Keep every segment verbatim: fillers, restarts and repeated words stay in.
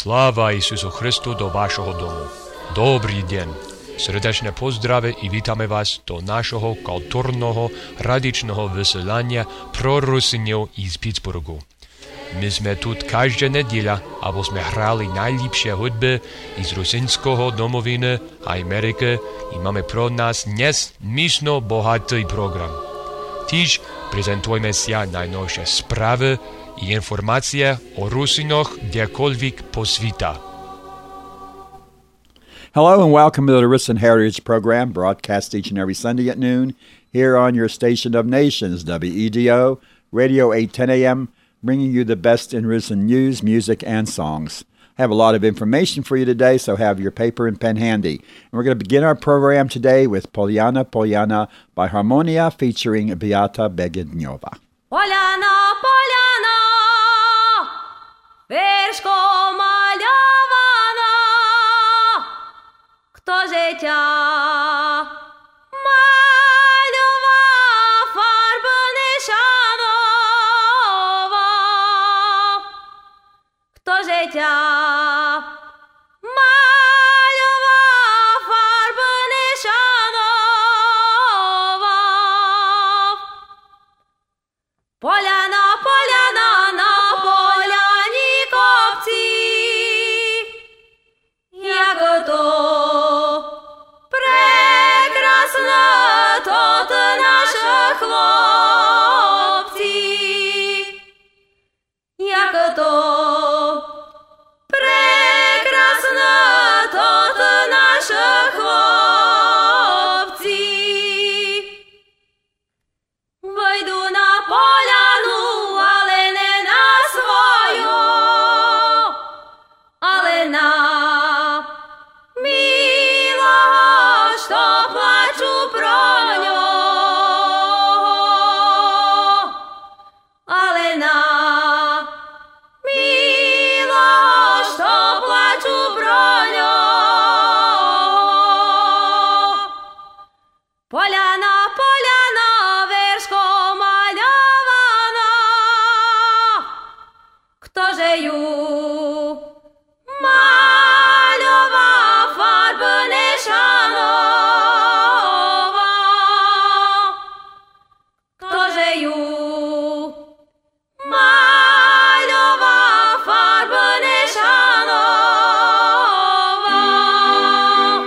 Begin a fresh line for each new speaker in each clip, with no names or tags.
Слава Ісусу Христу до вашого дому. Добрий день. Сердечне поздрави і вітаємо вас до нашого культурного радичного веселання про русинів із Пітсбургу. Ми сме тут кожна неділя, або сме грали найліпші худби із русинського домовини Америки і маємо про нас несмішно багатий програм. Тож презентуємося найновші справи і інформація о русинах декольвік по світа.
Hello and welcome to the Rusin Heritage Program, broadcast each and every Sunday at noon, here on your station of nations, W E D O, Radio eight ten A M, bringing you the best in Rusin news, music, and songs. I have a lot of information for you today, so have your paper and pen handy. And we're going to begin our program today with Polyana Polyana by Harmonia featuring Beata Begednova.
Polyana, Polyana, вершко мальована, хто життя малював, фарби не шанував, хто життя малював, фарби не шанував. Поляна, поляна, на поляні копці, як то прекрасно тут наші хлопці, як то прекрасно тут наші хлопці. Вийду на поляну, але не на свою, але на милого, що плачу про нього, але на милого, що плачу про нього. Поляна, поляна, вершко мальована, хто жею малював, фарби не шанував, хто жею малював, фарби не шанував.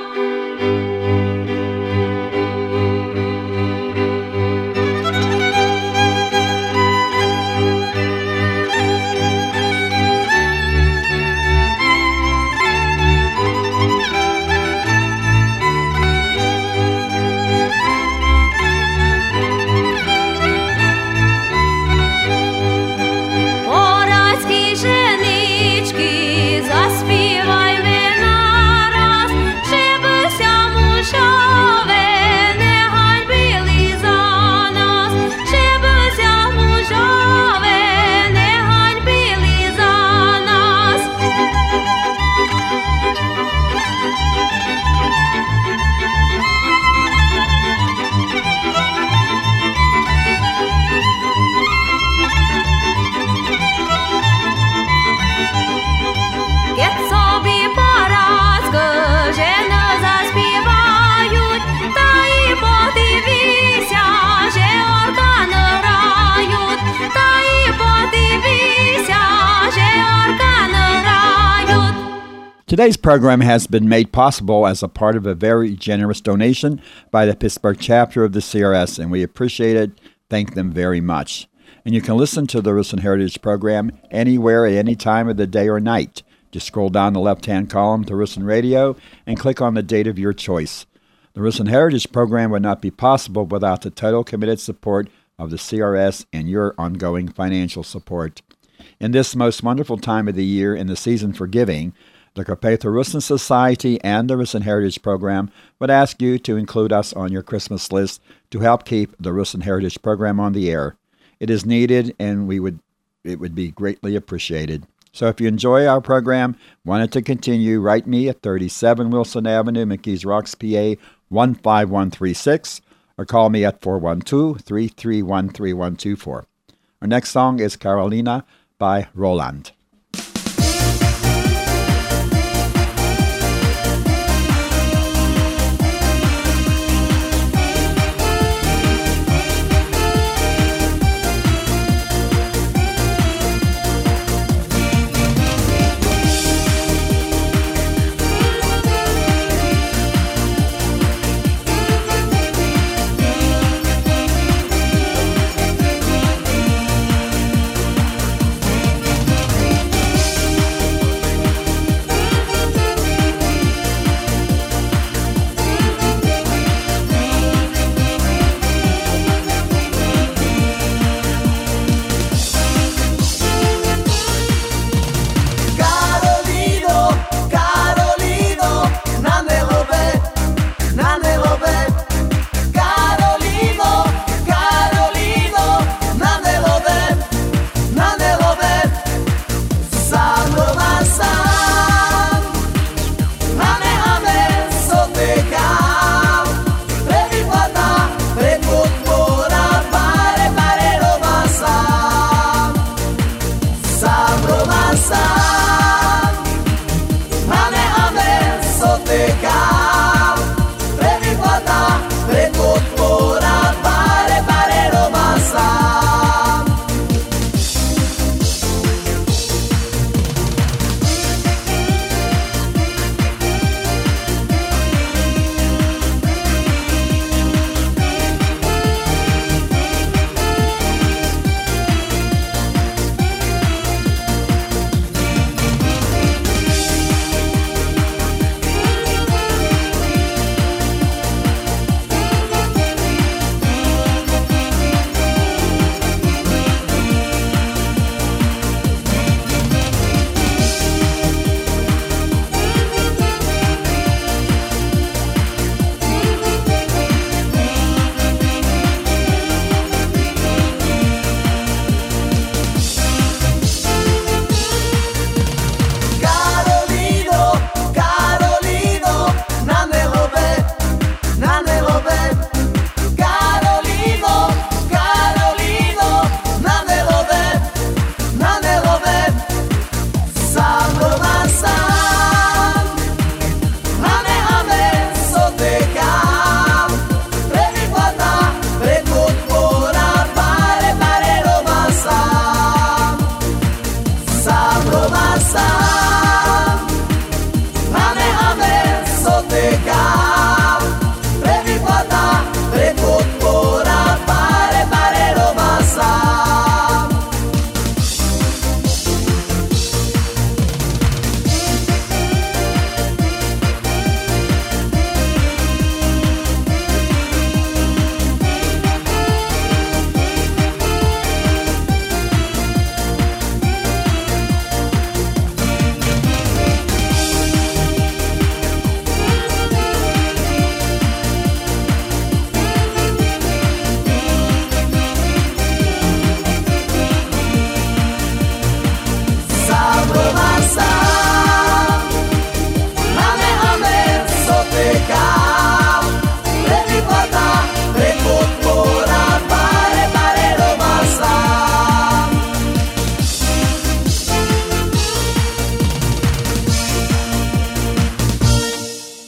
Поразькі женички, заспівайме нараз, щебися мужове, не ганьбили за нас, щебися мужове, не ганьбили за нас. Get собі поразки, жени заспівають, та й подивися, же органи грають, та й подивися, же органи грають.
Today's program has been made possible as a part of a very generous donation by the Pittsburgh chapter of the C R S, and we appreciate it. Thank them very much. And you can listen to the Rusin Heritage Program anywhere at any time of the day or night. Just scroll down the left-hand column to Rusin Radio and click on the date of your choice. The Rusin Heritage Program would not be possible without the total committed support of the C R S and your ongoing financial support. In this most wonderful time of the year in the season for giving, the Carpatho Rusin Society and the Rusin Heritage Program would ask you to include us on your Christmas list to help keep the Rusin Heritage Program on the air. It is needed, and we would it would be greatly appreciated. So if you enjoy our program, want it to continue, write me at thirty-seven Wilson Avenue, McKees Rocks, P A one five one three six, or call me at four one two, three three one, three one two four. Our next song is Carolina by Roland.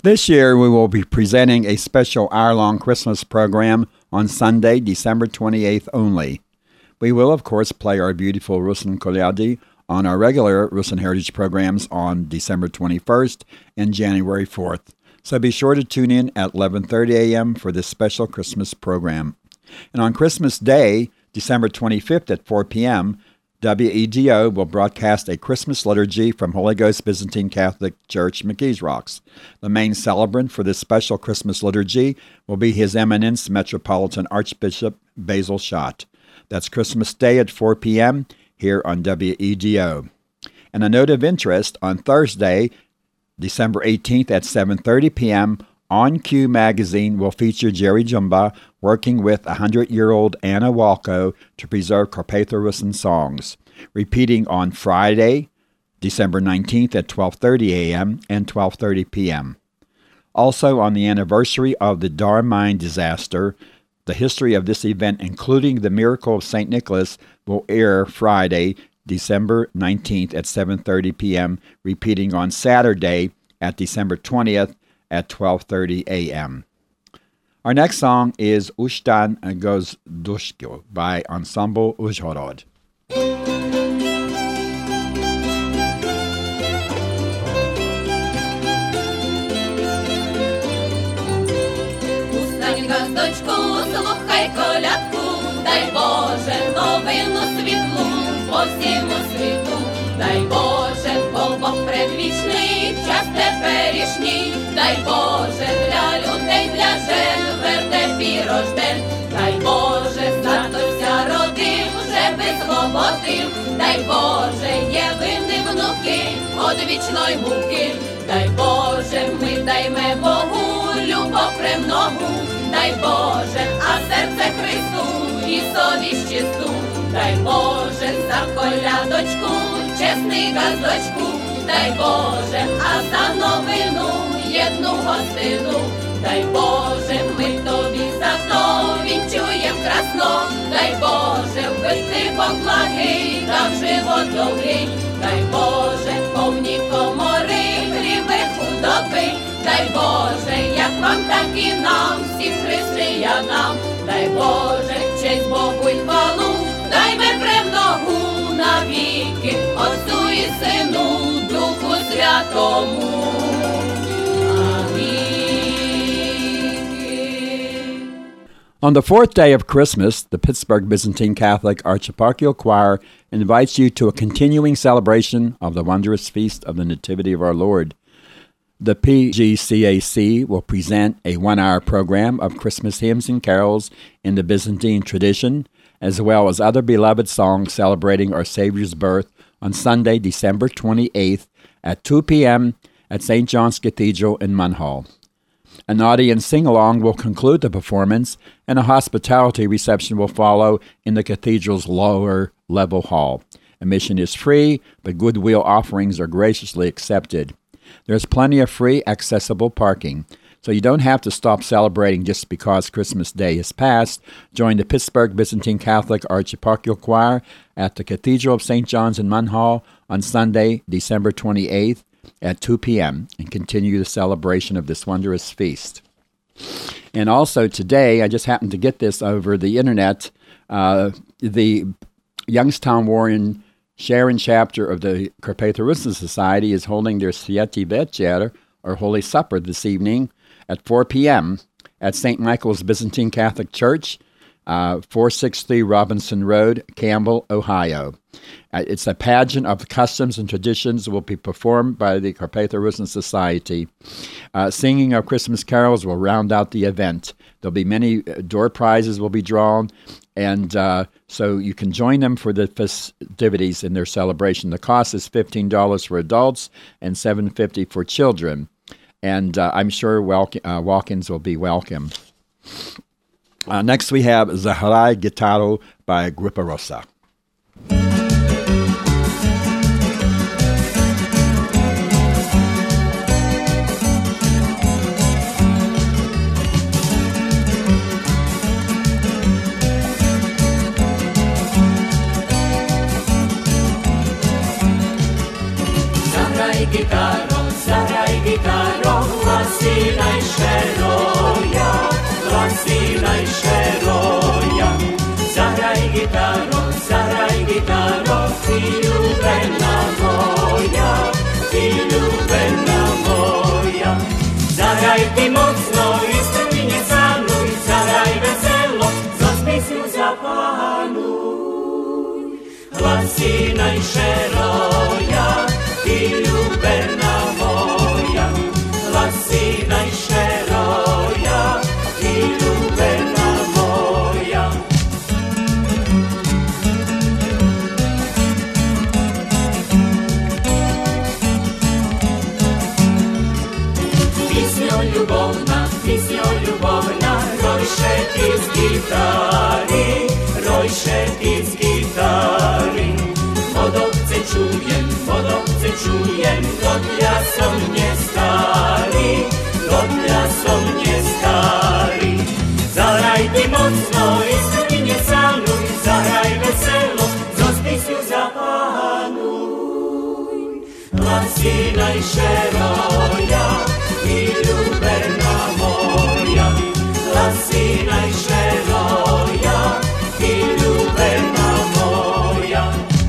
This year, we will be presenting a special hour-long Christmas program on Sunday, December twenty-eighth only. We will, of course, play our beautiful Rusin Kolyady on our regular Rusin Heritage programs on December twenty-first and January fourth. So be sure to tune in at eleven thirty a.m. for this special Christmas program. And on Christmas Day, December twenty-fifth at four p.m., W E D O will broadcast a Christmas liturgy from Holy Ghost Byzantine Catholic Church, McKees Rocks. The main celebrant for this special Christmas liturgy will be His Eminence Metropolitan Archbishop Basil Schott. That's Christmas Day at four p.m. here on W E D O. And a note of interest, on Thursday, December eighteenth at seven thirty p.m., On Cue magazine will feature Jerry Jumba working with one hundred-year-old Anna Walko to preserve Carpatho-Russin songs, repeating on Friday, December nineteenth at twelve thirty a.m. and twelve thirty p.m. Also, on the anniversary of the Dar mine disaster, the history of this event, including the miracle of Saint Nicholas, will air Friday, December nineteenth at seven thirty p.m., repeating on Saturday at December twentieth at twelve thirty a.m. Our next song is Ushtan Gozdushko by Ensemble Uzhhorod.
Устань, газдочку, слухай колядку, дай Боже новину світлу по всьому світу, дай Боже, бо Бог предвічний, час теперішній, дай Боже для людей, для жен, вертепі рожден, дай Боже, статуся родив, вже без свободив, дай Боже, є винні внуки, од вічної муки, дай Боже, ми дайме Богу, любов премногу, дай Боже, а серце Христу і совість чисту, дай Боже, за колядочку, чесний газдочку, дай Боже, а за новину єдну гостину, дай Боже, ми тобі за то вінчуєм красно, дай Боже, вбити Бог благий, дав живот довгий, дай Боже, повні комори, гріби худоби, дай Боже, як вам, так і нам, всім християнам, дай Боже, честь Богу й хвалу, дай ми премногу навіки, Отцу і Сину, Духу Святому.
On the fourth day of Christmas, the Pittsburgh Byzantine Catholic Archieparchal Choir invites you to a continuing celebration of the wondrous feast of the Nativity of our Lord. The P G C A C will present a one-hour program of Christmas hymns and carols in the Byzantine tradition, as well as other beloved songs celebrating our Savior's birth on Sunday, December twenty-eighth at two p.m. at Saint John's Cathedral in Munhall. An audience sing-along will conclude the performance, and a hospitality reception will follow in the cathedral's lower-level hall. Admission is free, but goodwill offerings are graciously accepted. There's plenty of free, accessible parking, so you don't have to stop celebrating just because Christmas Day is past. Join the Pittsburgh Byzantine Catholic Archieparchal Choir at the Cathedral of Saint John's in Munhall on Sunday, December twenty-eighth, at two p.m. and continue the celebration of this wondrous feast. And also today, I just happened to get this over the internet, uh, the Youngstown Warren Sharon chapter of the Carpatho-Russin Society is holding their Sviaty Večer, or Holy Supper, this evening at four p.m. at Saint Michael's Byzantine Catholic Church, uh, four sixty Robinson Road, Campbell, Ohio. Uh, it's a pageant of the customs and traditions will be performed by the Carpatho-Russin Society. Uh, singing of Christmas carols will round out the event. There'll be many uh, door prizes will be drawn, and uh, so you can join them for the festivities in their celebration. The cost is fifteen dollars for adults and seven dollars and fifty cents for children, and uh, I'm sure walk- uh, walk-ins will be welcome. Uh, next we have Zaharai Gitaro by Gruppa Rossa.
Zahraj gitaro, zahraj gitaro, hlasy Zagraj ti mocno i struni nie sanuj, zagraj weselo, zaspisuj zapanuj. Hlasy najszeroja i ljubena moja, hlasy najszeroja i ljubena moja. Pisnio ljubovna, pisnio ljubovna, rojše iz gitari, rojše iz gitari. Vodovce čujem, vodovce čujem, godlja som nje stari, godlja som nje stari. Zahraj ti mocno i struni nie sanuj, zahraj veselo, zospisuj zapanuj. Hlasy najszeroja i ljubena moja, hlasy najszeroja i ljubena moja.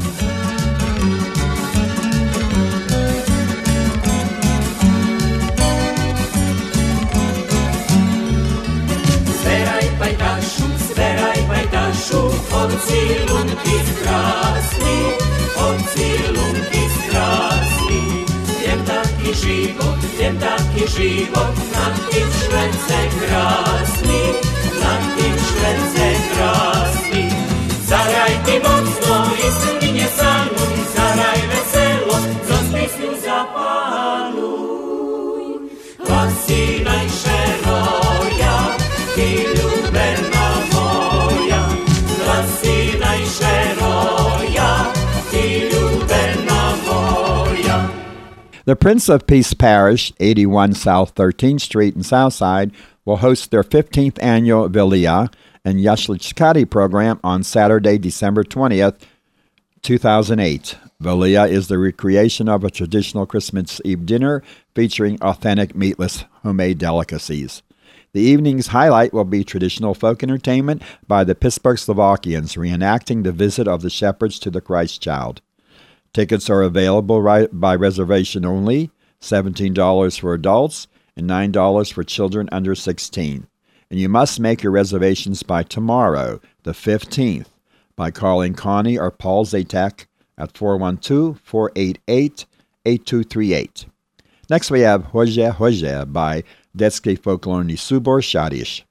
Zberaj pajtašu, zberaj pajtašu, podzilunki krasni, podzilunki krasni. Jem taki život, jem taki život, na tim švence krasni, na tim švence krasni. Zagraj ti mocno i struni nie sanuj, zagraj veselo, zospisuj zapanuj. Hlasy najszeroja i ljubena moja, hlasy najszeroja i ljubena moja.
The Prince of Peace Parish, eighty-one South thirteenth Street in Southside, will host their fifteenth annual Vilia and Yashlichkati program on Saturday, December twentieth, two thousand eight. Vilia is the recreation of a traditional Christmas Eve dinner featuring authentic meatless homemade delicacies. The evening's highlight will be traditional folk entertainment by the Pittsburgh Slovakians reenacting the visit of the shepherds to the Christ child. Tickets are available right by reservation only, seventeen dollars for adults and nine dollars for children under sixteen. And you must make your reservations by tomorrow, the fifteenth, by calling Connie or Paul Zatek at four one two, four eight eight, eight two three eight. Next we have Hoje Hoje by Detski Folklorni Subor Shadish.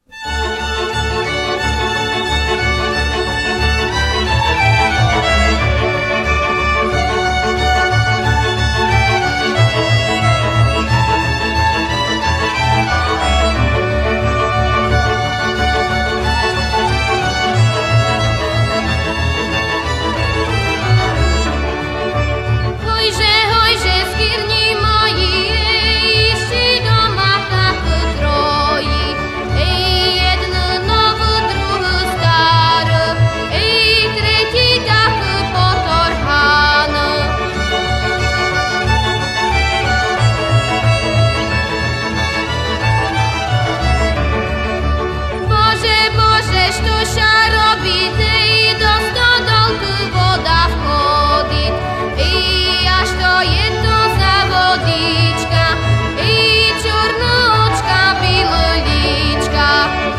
Hojże, hojże, skierni moi, iści doma tak troi. Ej, jedno nowy, drugi stary, ej, trzeci tak potorhany. Boże, Boże, što ša robi, tej do stodolky woda wchodzi. Ej, a što je to za vodička, ej, čornočka, bilolička.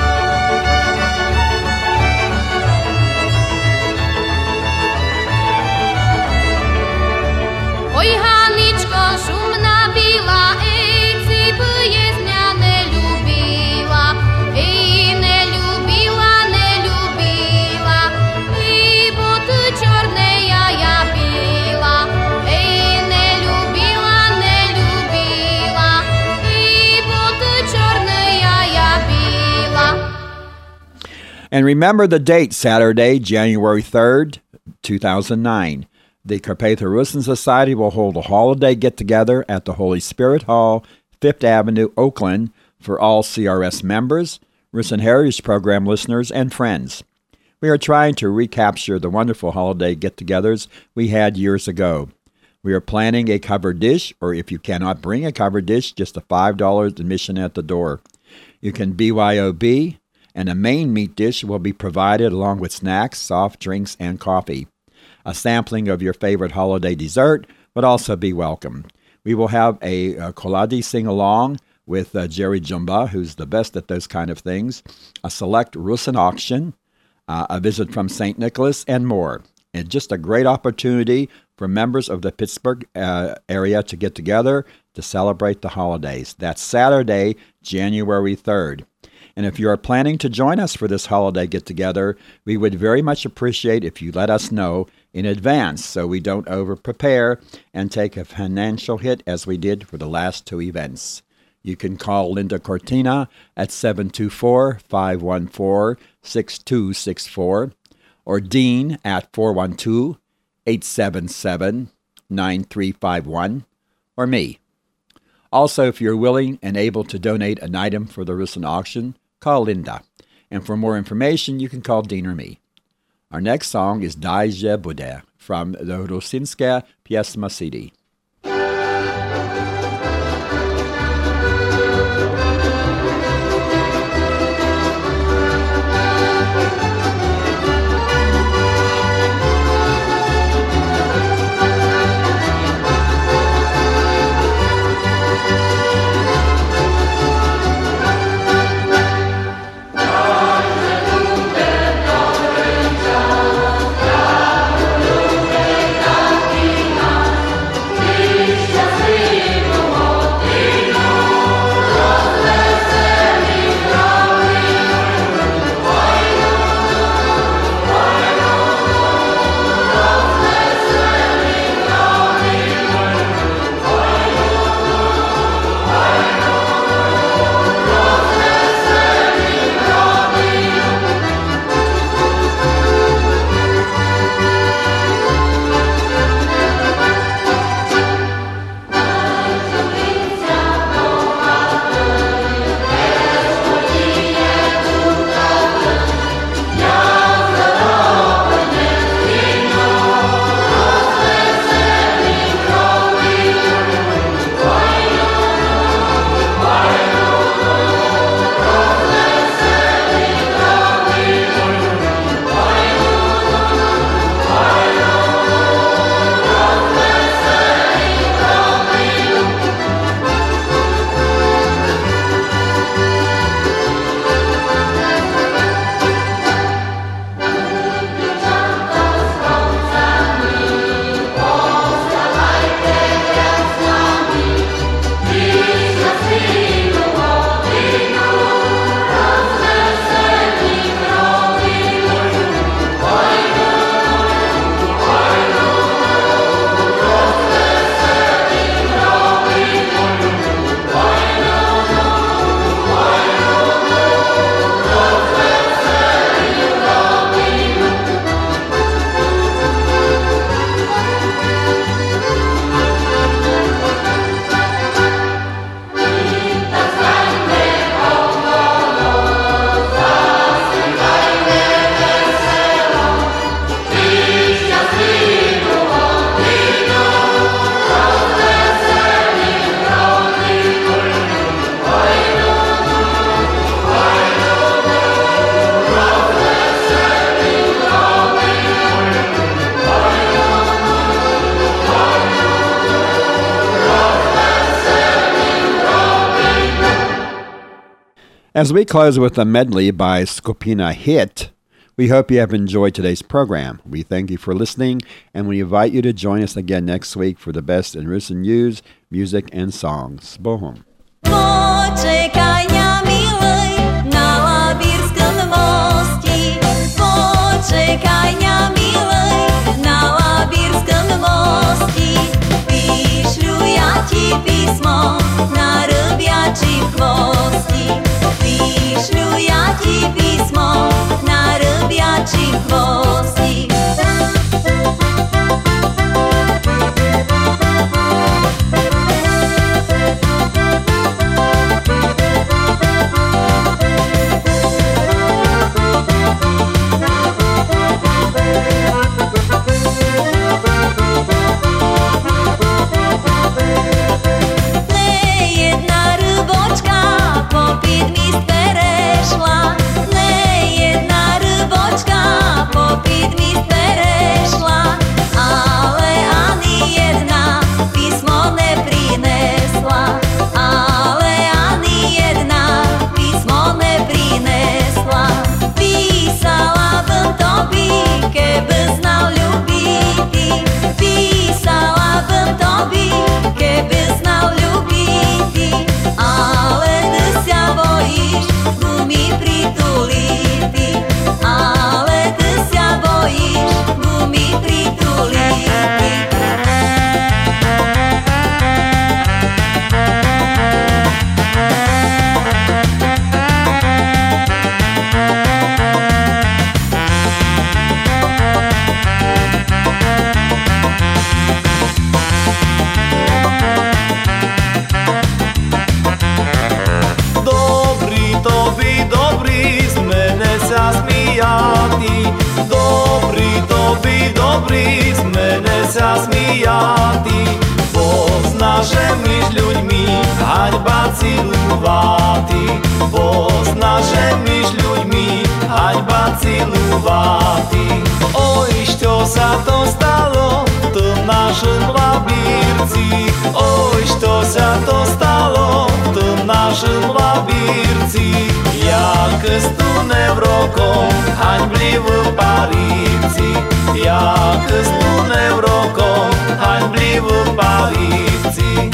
Oj, Haničko, šumna bila, ej, ciby je zmja ne ljubila, ej, ne ljubila, ne ljubila, ej, boty čorne jaja pila, ej, ne ljubila, ne ljubila, ej, boty čorne jaja pila.
And remember the date, Saturday, January third, two thousand nine. The Carpatha Rusin Society will hold a holiday get-together at the Holy Spirit Hall, Fifth Avenue, Oakland, for all C R S members, Rusin Heritage Program listeners, and friends. We are trying to recapture the wonderful holiday get-togethers we had years ago. We are planning a covered dish, or if you cannot bring a covered dish, just a five dollars admission at the door. You can B Y O B, and a main meat dish will be provided along with snacks, soft drinks, and coffee. A sampling of your favorite holiday dessert would also be welcome. We will have a, a Koladi sing-along with uh, Jerry Jumba, who's the best at those kind of things, a select Rusin auction, uh, a visit from Saint Nicholas, and more. And just a great opportunity for members of the Pittsburgh uh, area to get together to celebrate the holidays. That's Saturday, January third. And if you are planning to join us for this holiday get-together, we would very much appreciate if you let us know in advance so we don't over-prepare and take a financial hit as we did for the last two events. You can call Linda Cortina at seven two four, five one four, six two six four or Dean at four one two, eight seven seven, nine three five one, or me. Also, if you're willing and able to donate an item for the Rusin auction, call Linda. And for more information, you can call Dean or me. Our next song is Daj je bude from the Rusinska Pjesma C D. As we close with a medley by Skupina Hit, we hope you have enjoyed today's program. We thank you for listening, and we invite you to join us again next week for the best in Rusin news, music, and songs. Bohum.
Poczekania milej na Labirskim moście. Poczekania milej na Labirskim moście. Piszlu ja ci pismo na rybiaczym chwoście. Piszlu ja ci pismo na rybiaczym chwoście. Nie jedna ryba
dobrý, zmene sa smijati. Pozna, že my s ľuďmi haňba cilúvati. Pozna, že my s ľuďmi haňba cilúvati. Oj, čo sa to stalo v našom labírci? Oj, čo sa to stalo v našom labírci? Jak stune v rokom haňblivú paríci. Jak stune v rokom haňblivú paríci.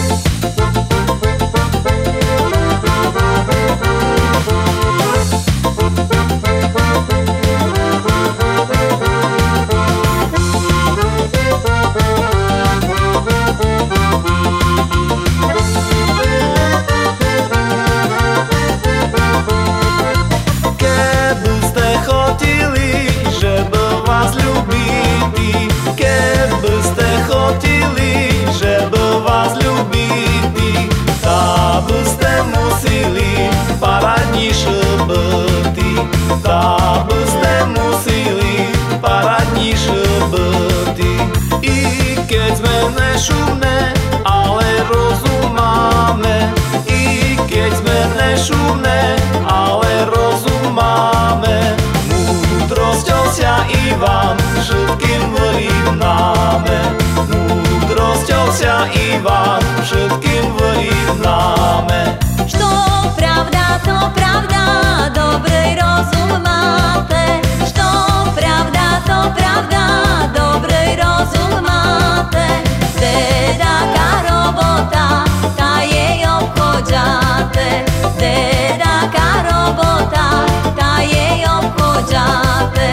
Та би сте мусили парадніше бити. І keď sme nešumné, ale rozumáme. I keď sme nešumné, ale rozumáme. Múdrosťou sa i vám všetkým vyrovnáme. Múdrosťou sa i vám všetkým vyrovnáme.
Što pravda, to pravda, dobrej rozum máte. Što pravda, to pravda, dobrej rozum máte. Dedaká robota, tá jej obchodžáte. Dedaká robota, tá jej obchodžáte.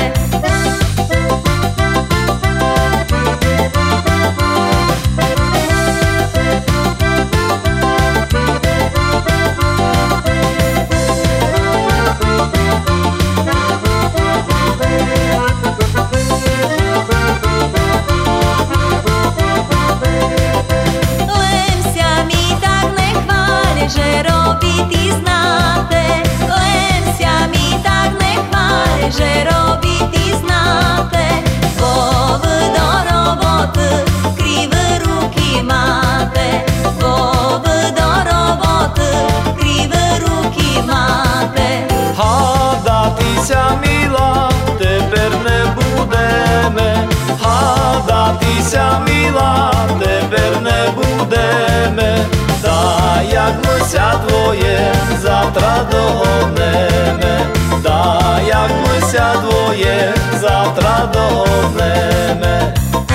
Že robiti znáte, len sa mi tak nechváľ, že robiti znáte. Vov do roboty, krivé ruky máte. Vov do roboty, krivé ruky máte.
Hádati sa, milá, teper nebudeme. Hádati sa, milá, teper nebudeme. Tá, jak my sa dvoje завтра dohodneme. Tá, jak my sa dvoje завтра dohodneme.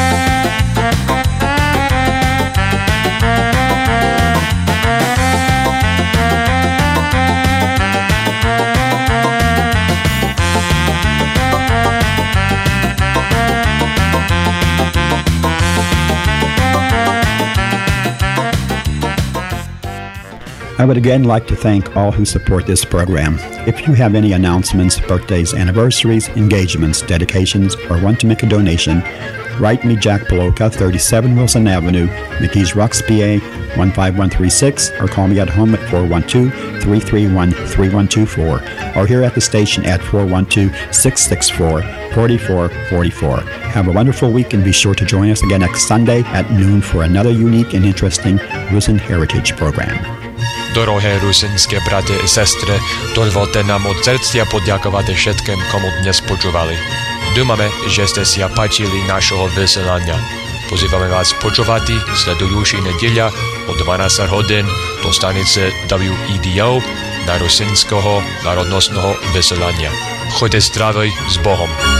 I would again like to thank all who support this program. If you have any announcements, birthdays, anniversaries, engagements, dedications, or want to make a donation, write me Jack Poloka, thirty-seven Wilson Avenue, McKees Rocks, P A one five one three six, or call me at home at four one two, three three one, three one two four, or here at the station at four one two, six six four, four four four four. Have a wonderful week and be sure to join us again next Sunday at noon for another unique and interesting Rusin Heritage program.
Dorohé rusinské brate i sestry, dovolte nám od srdcia poďakovať všetkým, komu dnes počúvali. Dúfame, že ste si páčili našho vysielania. Pozývame vás počúvať sledujúci nedeľa o dvanásť hodín do stanice W E D O na rusinského národnostného vysielania. Choďte zdravý s Bohom.